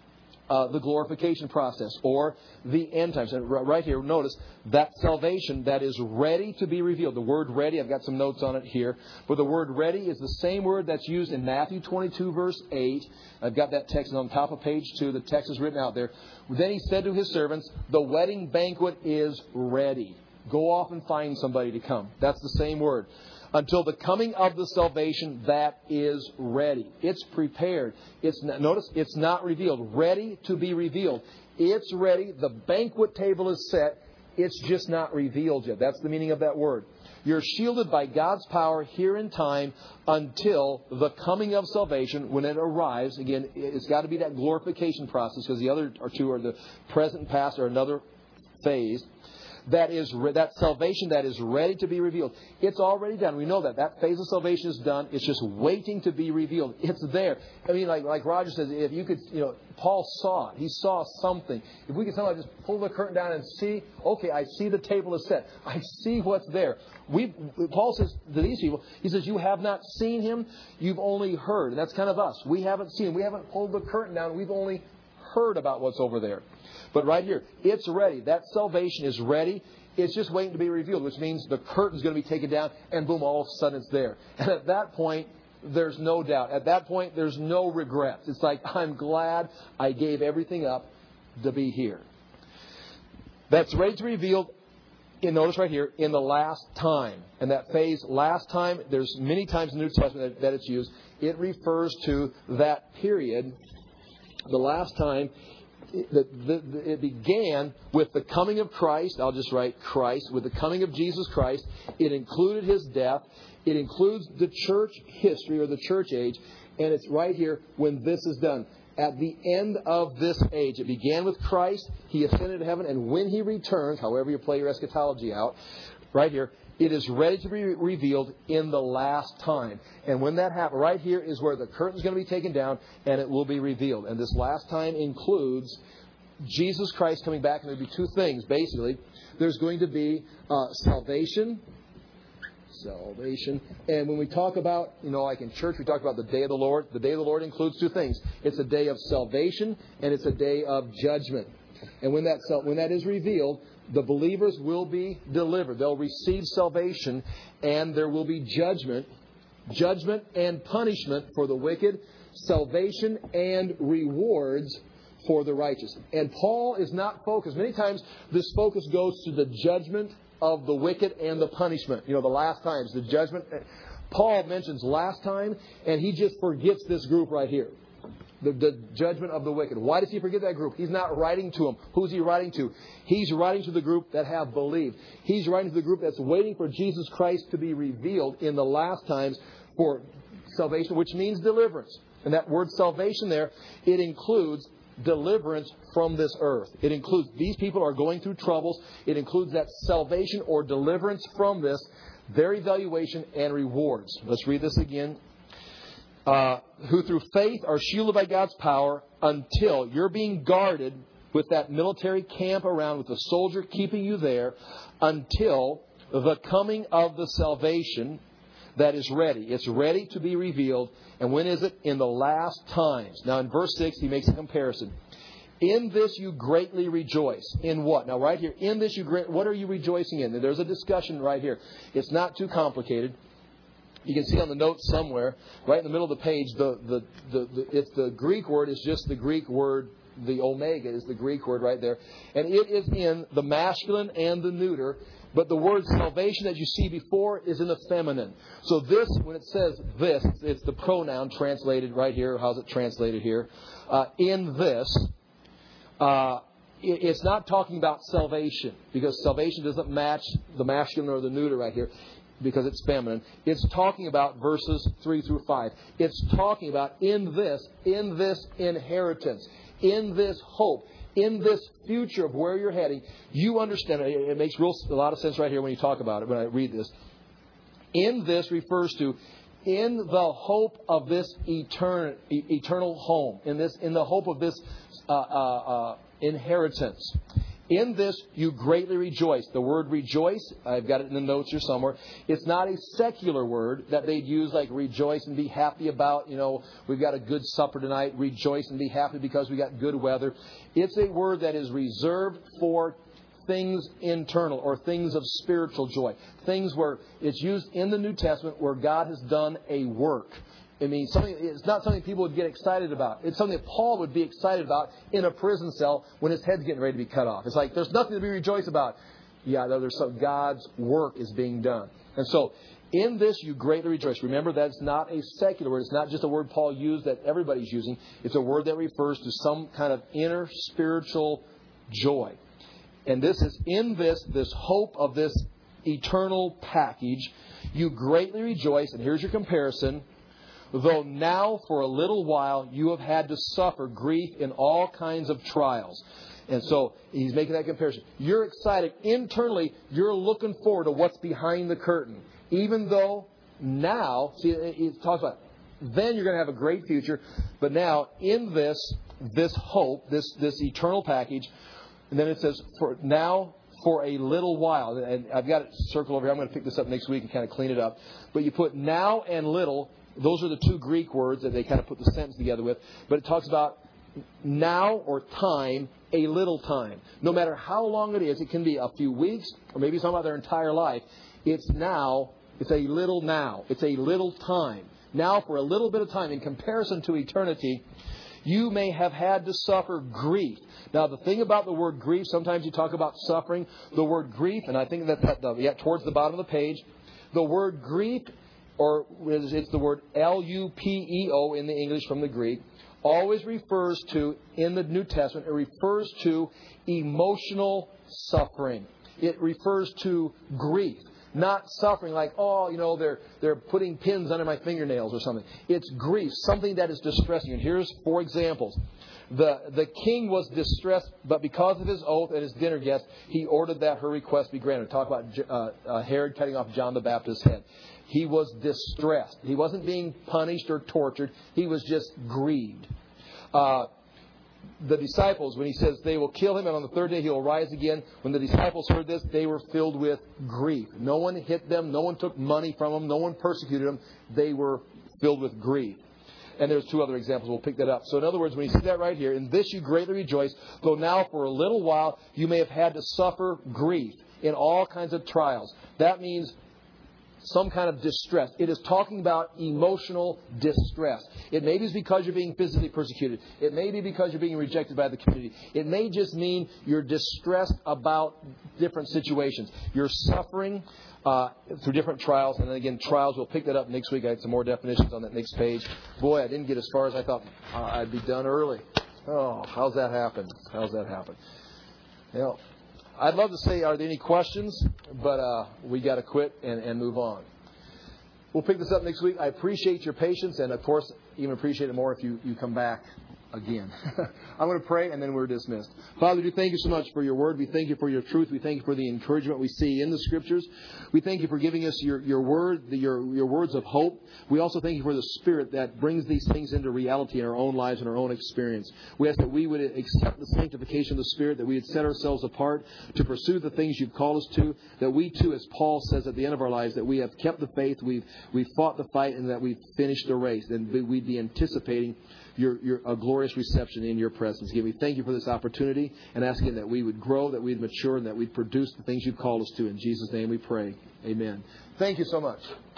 uh, the glorification process or the end times. And right here, notice that salvation that is ready to be revealed. The word ready, I've got some notes on it here, but the word ready is the same word that's used in Matthew twenty-two, verse eight. I've got that text on top of page two. The text is written out there. Then He said to His servants, the wedding banquet is ready. Go off and find somebody to come. That's the same word. Until the coming of the salvation that is ready. It's prepared. It's not, notice, it's not revealed. Ready to be revealed. It's ready. The banquet table is set. It's just not revealed yet. That's the meaning of that word. You're shielded by God's power here in time until the coming of salvation when it arrives. Again, it's got to be that glorification process because the other two are the present and past are another phase. That is that salvation that is ready to be revealed. It's already done. We know that. That phase of salvation is done. It's just waiting to be revealed. It's there. I mean, like like Roger says, if you could, you know, Paul saw it. He saw something. If we could somehow just pull the curtain down and see, okay, I see the table is set. I see what's there. We Paul says to these people, he says, you have not seen Him. You've only heard. And that's kind of us. We haven't seen Him. We haven't pulled the curtain down. We've only heard about what's over there. But right here, it's ready. That salvation is ready. It's just waiting to be revealed, which means the curtain's going to be taken down, and boom, all of a sudden it's there. And at that point, there's no doubt. At that point, there's no regrets. It's like, I'm glad I gave everything up to be here. That's ready to be revealed, in, notice right here, in the last time. And that phase, last time, there's many times in the New Testament that, that it's used. It refers to that period, the last time. The, the, the, it began with the coming of Christ. I'll just write Christ. With the coming of Jesus Christ. It included His death. It includes the church history or the church age. And it's right here when this is done. At the end of this age. It began with Christ. He ascended to heaven. And when He returns, however you play your eschatology out, right here, it is ready to be revealed in the last time. And when that happens, right here is where the curtain is going to be taken down and it will be revealed. And this last time includes Jesus Christ coming back. And there'll be two things, basically. There's going to be uh, salvation, salvation. And when we talk about, you know, like in church, we talk about the day of the Lord. The day of the Lord includes two things. It's a day of salvation and it's a day of judgment. And when that when that is revealed, the believers will be delivered. They'll receive salvation and there will be judgment. Judgment and punishment for the wicked. Salvation and rewards for the righteous. And Paul is not focused. Many times this focus goes to the judgment of the wicked and the punishment. You know, the last times, the judgment. Paul mentions last time, and he just forgets this group right here. The, the judgment of the wicked. Why does he forget that group? He's not writing to them. Who's he writing to? He's writing to the group that have believed. He's writing to the group that's waiting for Jesus Christ to be revealed in the last times for salvation, which means deliverance. And that word salvation there, it includes deliverance from this earth. It includes, these people are going through troubles. It includes that salvation or deliverance from this, their evaluation and rewards. Let's read this again. Uh, who through faith are shielded by God's power until you're being guarded with that military camp around with a soldier keeping you there until the coming of the salvation that is ready. It's ready to be revealed. And when is it? In the last times. Now in verse six, he makes a comparison. In this you greatly rejoice. In what? Now right here, in this you great. What are you rejoicing in? There's a discussion right here. It's not too complicated. You can see on the notes somewhere, right in the middle of the page, the, the, the, the, it's the Greek word is just the Greek word, the omega is the Greek word right there. And it is in the masculine and the neuter. But the word salvation that you see before is in the feminine. So this, when it says this, it's the pronoun translated right here. How's it translated here? Uh, in this, uh, it, it's not talking about salvation because salvation doesn't match the masculine or the neuter right here because it's feminine. It's talking about verses three through five. It's talking about in this, in this inheritance, in this hope. In this future of where you're heading, you understand, it makes real, a lot of sense right here when you talk about it, when I read this. In this refers to in the hope of this etern, eternal home, in this, in the hope of this uh, uh, uh, inheritance. In this you greatly rejoice. The word rejoice, I've got it in the notes here somewhere. It's not a secular word that they'd use like rejoice and be happy about. You know, we've got a good supper tonight. Rejoice and be happy because we got good weather. It's a word that is reserved for things internal or things of spiritual joy. Things where it's used in the New Testament where God has done a work. I mean, something, it's not something people would get excited about. It's something that Paul would be excited about in a prison cell when his head's getting ready to be cut off. It's like, there's nothing to be rejoiced about. Yeah, there's some, God's work is being done. And so, in this you greatly rejoice. Remember, that's not a secular word. It's not just a word Paul used that everybody's using. It's a word that refers to some kind of inner spiritual joy. And this is in this, this hope of this eternal package, you greatly rejoice. And here's your comparison. Though now for a little while you have had to suffer grief in all kinds of trials. And so he's making that comparison. You're excited. Internally, you're looking forward to what's behind the curtain. Even though now, see, it talks about then you're going to have a great future. But now in this, this hope, this, this eternal package, and then it says, for now for a little while. And I've got it circled over here. I'm going to pick this up next week and kind of clean it up. But you put now and little. Those are the two Greek words that they kind of put the sentence together with. But it talks about now or time, a little time. No matter how long it is, it can be a few weeks or maybe it's talking about their entire life. It's now, it's a little now. It's a little time. Now for a little bit of time in comparison to eternity, you may have had to suffer grief. Now the thing about the word grief, sometimes you talk about suffering. The word grief, and I think that, that yeah, towards the bottom of the page, the word grief, or it's the word L U P E O in the English from the Greek, always refers to, in the New Testament, it refers to emotional suffering. It refers to grief. Not suffering like, oh, you know, they're they're putting pins under my fingernails or something. It's grief, something that is distressing. And here's four examples. The the king was distressed, but because of his oath and his dinner guest, he ordered that her request be granted. Talk about uh, uh, Herod cutting off John the Baptist's head. He was distressed. He wasn't being punished or tortured. He was just grieved. Uh, the disciples, when he says they will kill him and on the third day he will rise again, when the disciples heard this, they were filled with grief. No one hit them. No one took money from them. No one persecuted them. They were filled with grief. And there's two other examples. We'll pick that up. So in other words, when you see that right here, in this you greatly rejoice, though now for a little while you may have had to suffer grief in all kinds of trials. That means some kind of distress. It is talking about emotional distress. It may be because you're being physically persecuted. It may be because you're being rejected by the community. It may just mean you're distressed about different situations. You're suffering uh, through different trials. And then again, trials, we'll pick that up next week. I had some more definitions on that next page. Boy, I didn't get as far as I thought uh, I'd be done early. Oh, how's that happen? How's that happen? You know, I'd love to say, are there any questions? But uh, we got to quit and, and move on. We'll pick this up next week. I appreciate your patience, and of course, even appreciate it more if you, you come back again. I'm going to pray, and then we're dismissed. Father, we do thank you so much for your word. We thank you for your truth. We thank you for the encouragement we see in the Scriptures. We thank you for giving us your, your word, the, your, your words of hope. We also thank you for the Spirit that brings these things into reality in our own lives and our own experience. We ask that we would accept the sanctification of the Spirit, that we would set ourselves apart to pursue the things you've called us to, that we too, as Paul says at the end of our lives, that we have kept the faith, we've, we've fought the fight, and that we've finished the race. And we'd be anticipating Your, your, a glorious reception in your presence. Again, we thank you for this opportunity and asking that we would grow, that we'd mature, and that we'd produce the things you've called us to. In Jesus' name we pray. Amen. Thank you so much.